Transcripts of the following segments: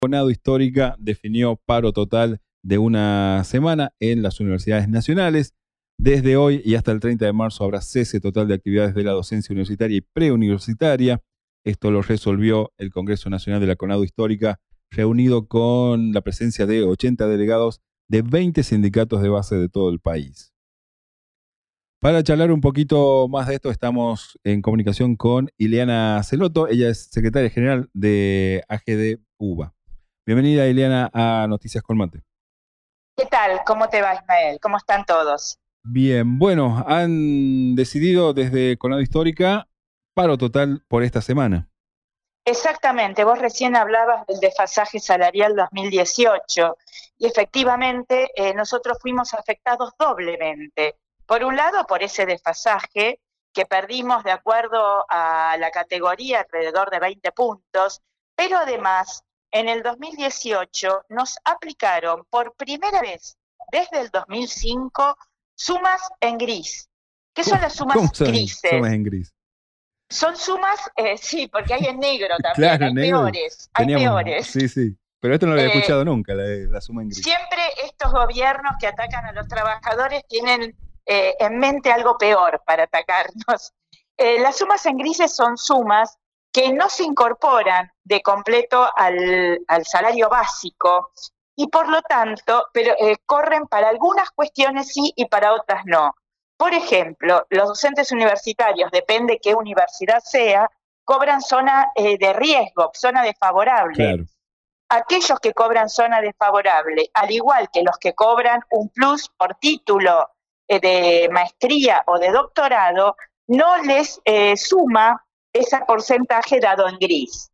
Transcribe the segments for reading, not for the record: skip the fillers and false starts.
CONADO Histórica definió paro total de una semana en las universidades nacionales. Desde hoy y hasta el 30 de marzo habrá cese total de actividades de la docencia universitaria y preuniversitaria. Esto lo resolvió el Congreso Nacional de la CONADO Histórica, reunido con la presencia de 80 delegados de 20 sindicatos de base de todo el país. Para charlar un poquito más de esto, estamos en comunicación con Ileana Celoto. Ella es secretaria general de AGD UBA. Bienvenida, Ileana, a Noticias con Mate. ¿Qué tal? ¿Cómo te va, Ismael? ¿Cómo están todos? Bien, bueno, han decidido desde CONADO Histórica paro total por esta semana. Exactamente, vos recién hablabas del desfasaje salarial 2018 y efectivamente nosotros fuimos afectados doblemente. Por un lado, por ese desfasaje que perdimos de acuerdo a la categoría alrededor de 20 puntos, pero además en el 2018 nos aplicaron por primera vez desde el 2005 sumas en gris. ¿Qué son las sumas ¿Cómo son grises? sumas en gris? Son sumas, sí, porque hay en negro también, Claro, hay negro. peores, hay Teníamos, peores. sí. Pero esto no lo había Eh, escuchado nunca, la suma en gris. Siempre estos gobiernos que atacan a los trabajadores tienen en mente algo peor para atacarnos. Las sumas en grises son sumas que no se incorporan de completo al salario básico y por lo tanto corren para algunas cuestiones sí y para otras no. Por ejemplo, los docentes universitarios, depende qué universidad sea, cobran zona de riesgo, zona desfavorable. Claro. Aquellos que cobran zona desfavorable, al igual que los que cobran un plus por título de maestría o de doctorado, no les suma ese porcentaje dado en gris.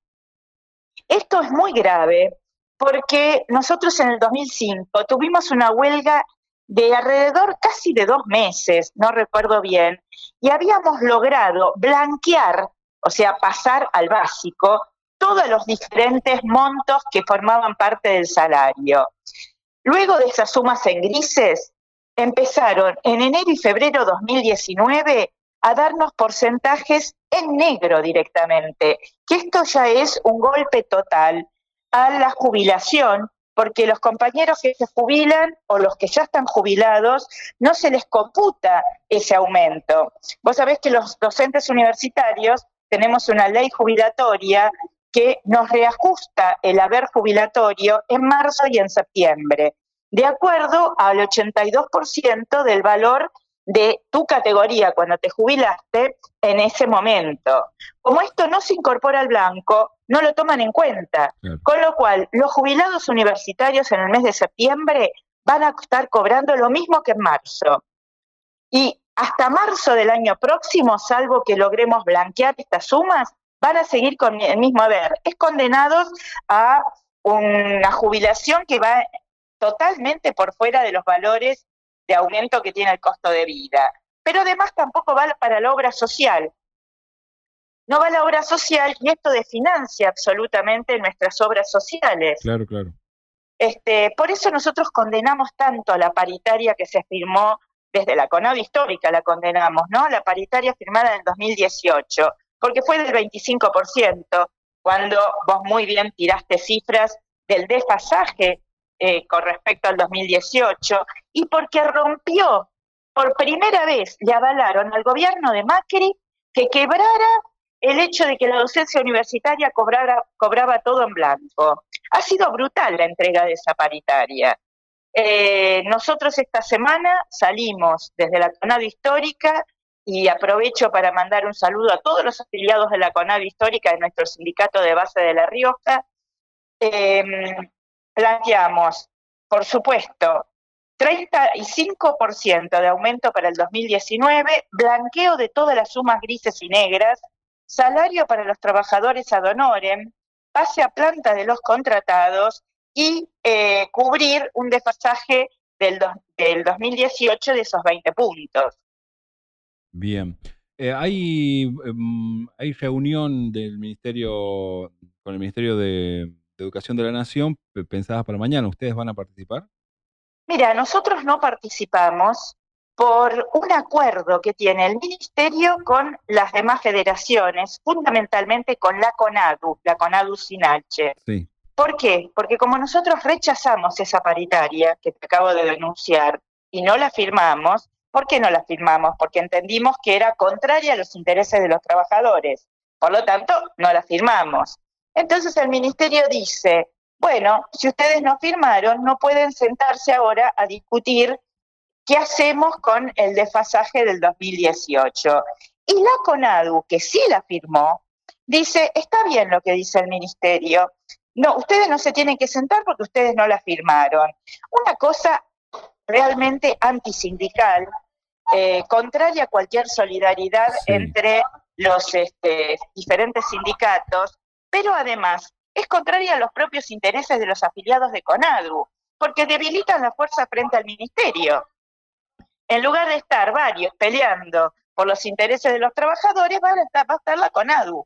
Esto es muy grave porque nosotros en el 2005 tuvimos una huelga de alrededor casi de 2 meses, no recuerdo bien, y habíamos logrado blanquear, o sea, pasar al básico, todos los diferentes montos que formaban parte del salario. Luego de esas sumas en grises, empezaron en enero y febrero de 2019 a darnos porcentajes en negro directamente, que esto ya es un golpe total a la jubilación, porque los compañeros que se jubilan o los que ya están jubilados no se les computa ese aumento. Vos sabés que los docentes universitarios tenemos una ley jubilatoria que nos reajusta el haber jubilatorio en marzo y en septiembre, de acuerdo al 82% del valor de tu categoría cuando te jubilaste en ese momento. Como esto no se incorpora al blanco, no lo toman en cuenta, claro. Con lo cual los jubilados universitarios en el mes de septiembre van a estar cobrando lo mismo que en marzo. Y hasta marzo del año próximo, salvo que logremos blanquear estas sumas, van a seguir con el mismo haber. Es condenados a una jubilación que va totalmente por fuera de los valores de aumento que tiene el costo de vida. Pero además tampoco va para la obra social. No va la obra social y esto desfinancia absolutamente nuestras obras sociales. Claro. Por eso nosotros condenamos tanto a la paritaria que se firmó desde la CONADO Histórica, la condenamos, ¿no? La paritaria firmada en el 2018, porque fue del 25%, cuando vos muy bien tiraste cifras del desfasaje con respecto al 2018, y porque rompió, por primera vez le avalaron al gobierno de Macri que quebrara el hecho de que la docencia universitaria cobraba todo en blanco. Ha sido brutal la entrega de esa paritaria. Nosotros esta semana salimos desde la CONADO Histórica y aprovecho para mandar un saludo a todos los afiliados de la CONADO Histórica de nuestro sindicato de base de La Rioja. Planteamos, por supuesto, 35% de aumento para el 2019, blanqueo de todas las sumas grises y negras, salario para los trabajadores ad honorem, pase a planta de los contratados y cubrir un desfasaje del 2018 de esos 20 puntos. Bien. ¿Hay reunión del Ministerio con el Ministerio de Educación de la Nación pensadas para mañana? ¿Ustedes van a participar? Mira, nosotros no participamos por un acuerdo que tiene el Ministerio con las demás federaciones, fundamentalmente con la CONADU Sin H. Sí. ¿Por qué? Porque como nosotros rechazamos esa paritaria que te acabo de denunciar y no la firmamos, ¿por qué no la firmamos? Porque entendimos que era contraria a los intereses de los trabajadores. Por lo tanto, no la firmamos. Entonces el ministerio dice, bueno, si ustedes no firmaron, no pueden sentarse ahora a discutir qué hacemos con el desfasaje del 2018. Y la CONADU, que sí la firmó, dice, está bien lo que dice el ministerio, no, ustedes no se tienen que sentar porque ustedes no la firmaron. Una cosa realmente antisindical, contraria a cualquier solidaridad entre los diferentes sindicatos, pero además es contraria a los propios intereses de los afiliados de CONADU, porque debilitan la fuerza frente al ministerio. En lugar de estar varios peleando por los intereses de los trabajadores, va a estar la CONADU.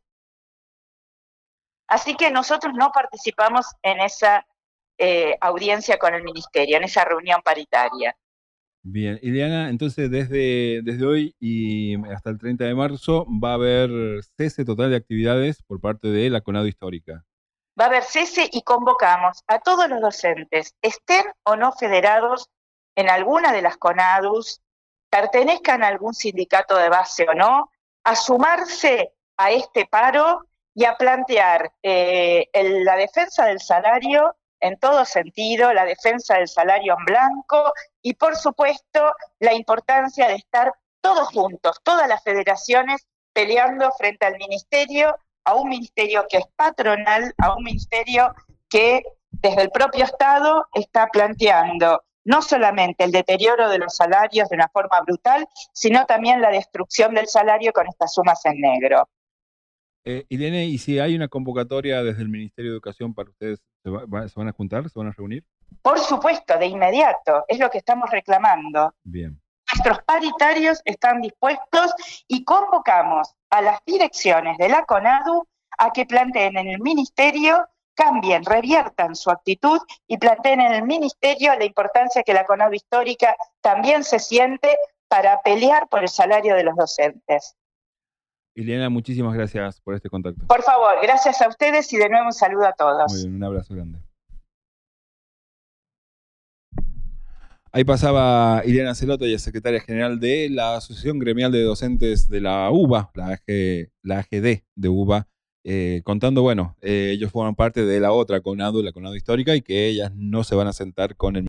Así que nosotros no participamos en esa audiencia con el ministerio, en esa reunión paritaria. Bien, Ileana, entonces desde hoy y hasta el 30 de marzo va a haber cese total de actividades por parte de la CONADU Histórica. Va a haber cese y convocamos a todos los docentes, estén o no federados en alguna de las CONADUs, pertenezcan a algún sindicato de base o no, a sumarse a este paro y a plantear la defensa del salario en todo sentido, la defensa del salario en blanco y, por supuesto, la importancia de estar todos juntos, todas las federaciones peleando frente al ministerio, a un ministerio que es patronal, a un ministerio que desde el propio Estado está planteando no solamente el deterioro de los salarios de una forma brutal, sino también la destrucción del salario con estas sumas en negro. Irene, ¿y si hay una convocatoria desde el Ministerio de Educación para ustedes, se van a juntar, se van a reunir? Por supuesto, de inmediato, es lo que estamos reclamando. Bien. Nuestros paritarios están dispuestos y convocamos a las direcciones de la CONADU a que planteen en el ministerio, cambien, reviertan su actitud y planteen en el ministerio la importancia que la CONADU Histórica también se siente para pelear por el salario de los docentes. Ileana, muchísimas gracias por este contacto. Por favor, gracias a ustedes y de nuevo un saludo a todos. Muy bien, un abrazo grande. Ahí pasaba Ileana Celota, ella es secretaria general de la Asociación Gremial de Docentes de la UBA, la AGD de UBA, contando, bueno, ellos forman parte de la otra CONADU, la CONADU Histórica, y que ellas no se van a sentar con el